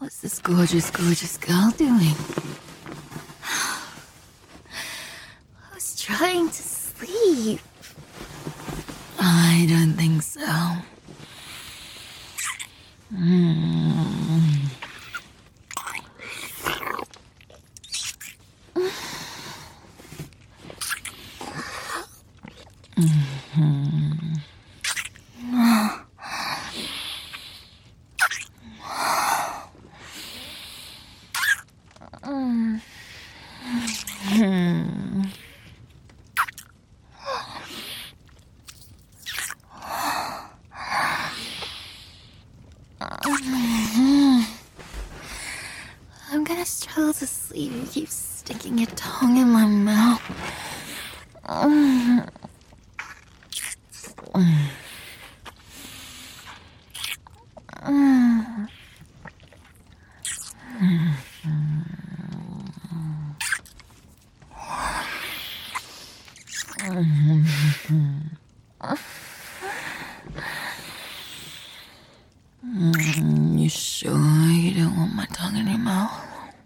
What's this gorgeous, gorgeous girl doing? I was trying to sleep. I don't think so. I'm gonna struggle to sleep if you keep sticking your tongue in my mouth. You sure you don't want my tongue in your mouth?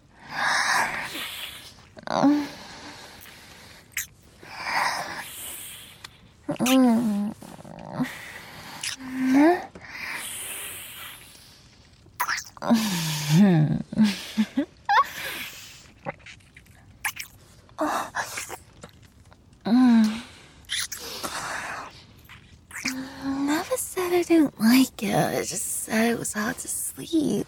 Never said I didn't like it. I just said it was hard to sleep.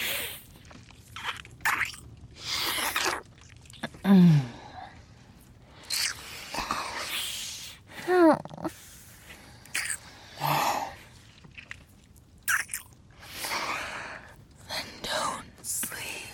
Then don't sleep.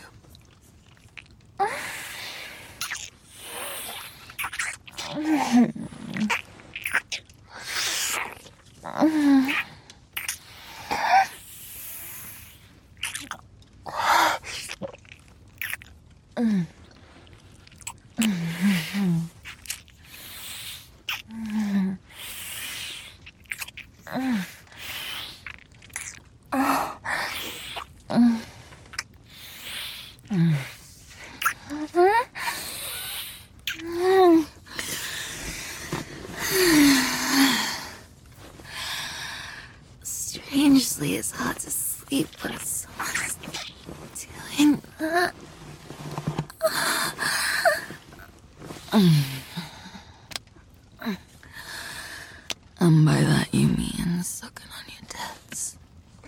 Strangely, it's hard to sleep when someone's doing that. And by that you mean sucking on your tits.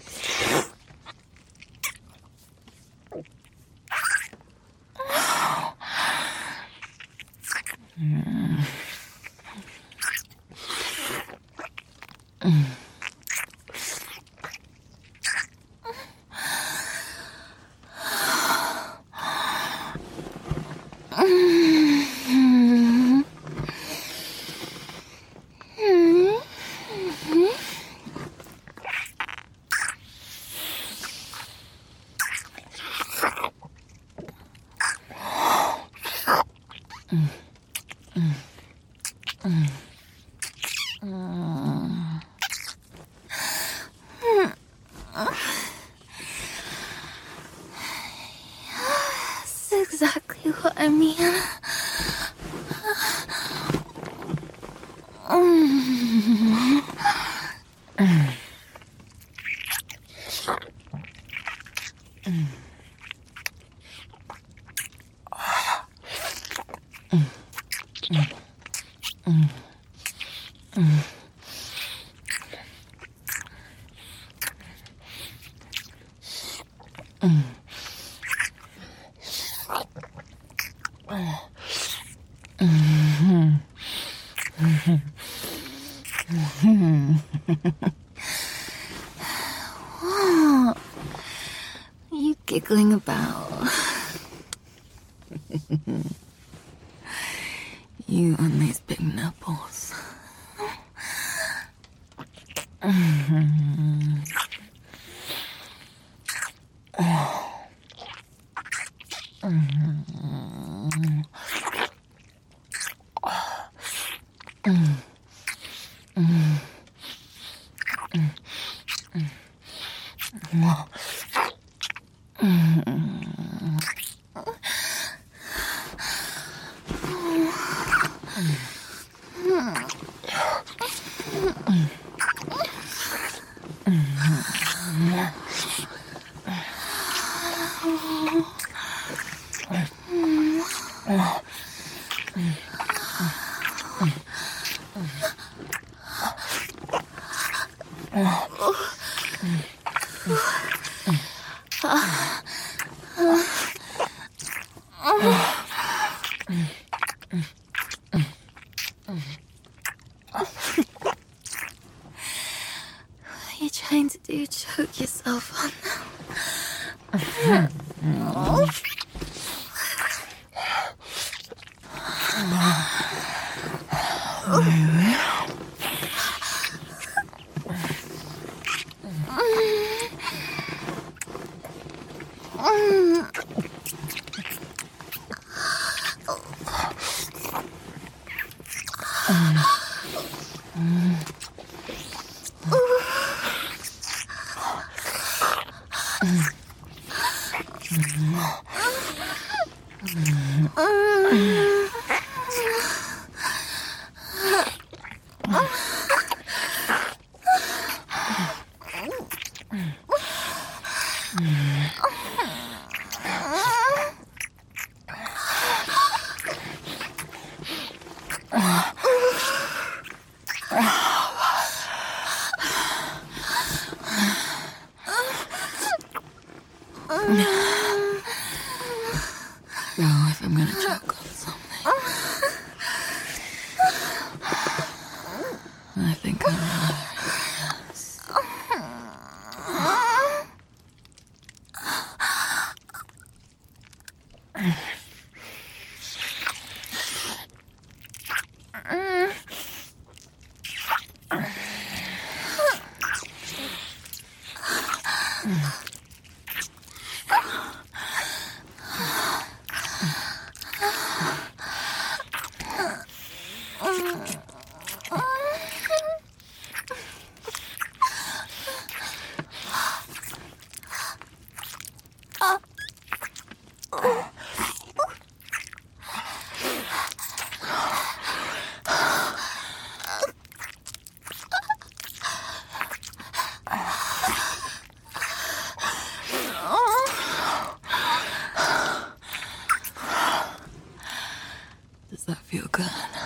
That's exactly what I mean. What are you giggling about? You and these big nipples. What are you trying to do? Choke yourself on Now, if I'm gonna choke on something, I think I'd rather yes. Does that feel good?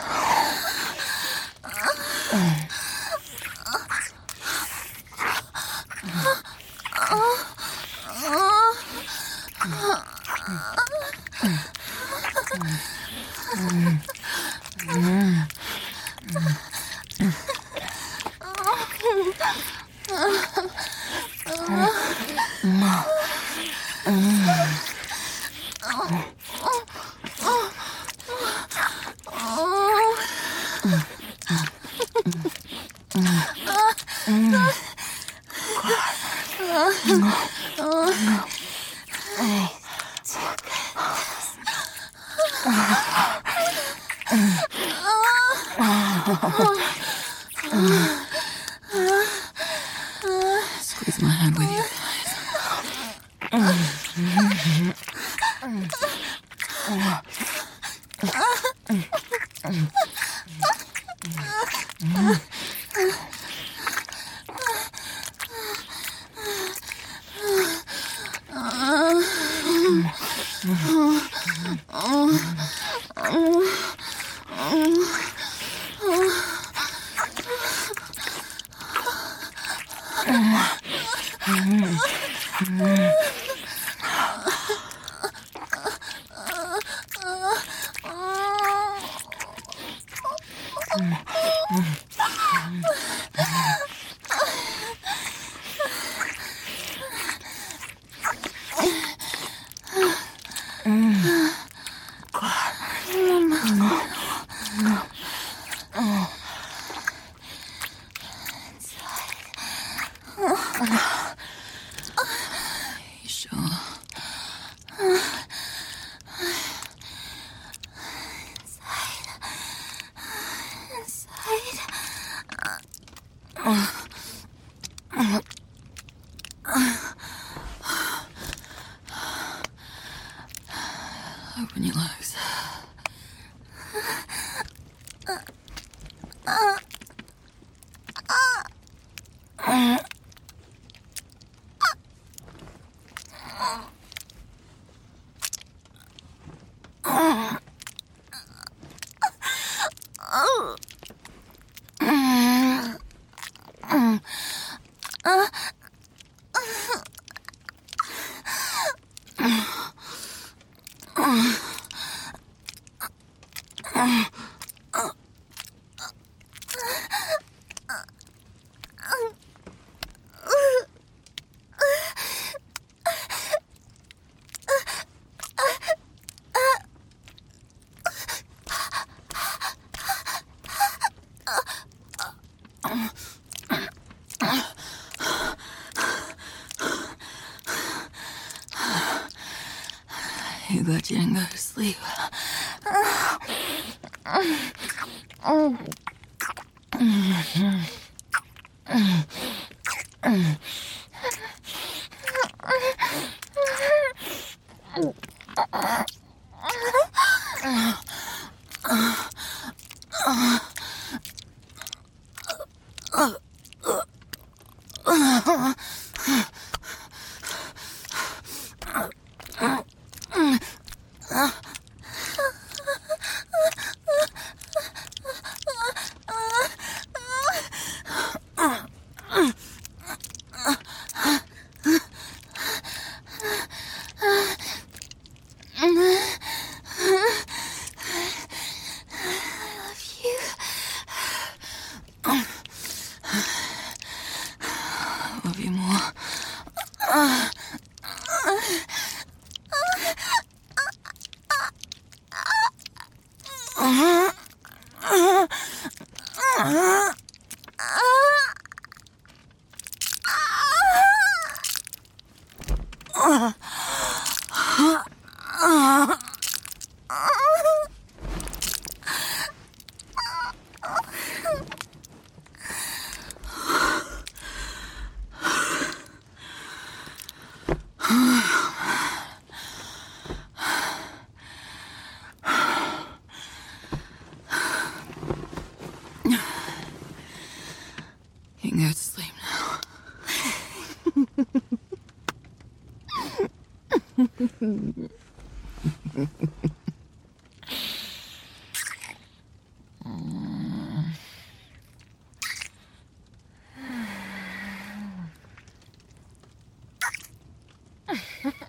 Squeeze my hand with your You sure? Open your legs. You got you didn't go to sleep. Love you more. You can go to sleep now.